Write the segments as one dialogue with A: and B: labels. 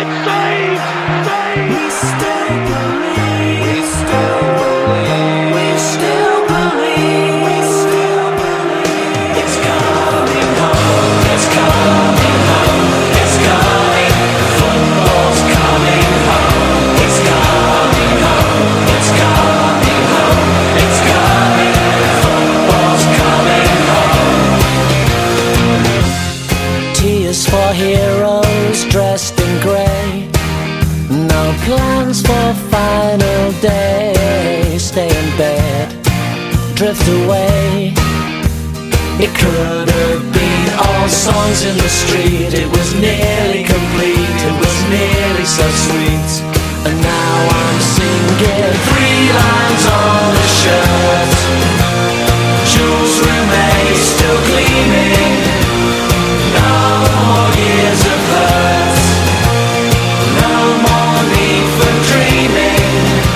A: it's saved! Saved!
B: We still believe. We still believe. We still believe. We still believe. It's coming home. It's coming home. It's coming. Football's coming home. It's coming home. It's coming home. It's coming. Football's coming home. Tears for heroes dressed in grey. No plans for final day. Stay in bed, drift away. It could have been all songs in the street. It was nearly complete. It was nearly so sweet. And now I'm singing 3 lines on a shirt. Jules Rimet still gleaming. No more years of hurt. No more need for dreaming.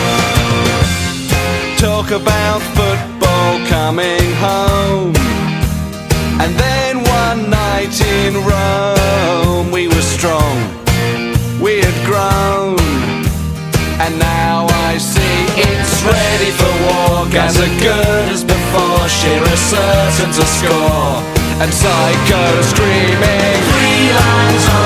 C: Talk about football coming home. And then one night in Rome, we were strong, we had grown. And now I see it's ready for war. As good as before, Shearer certain to score. And Psycho screaming 3 lines on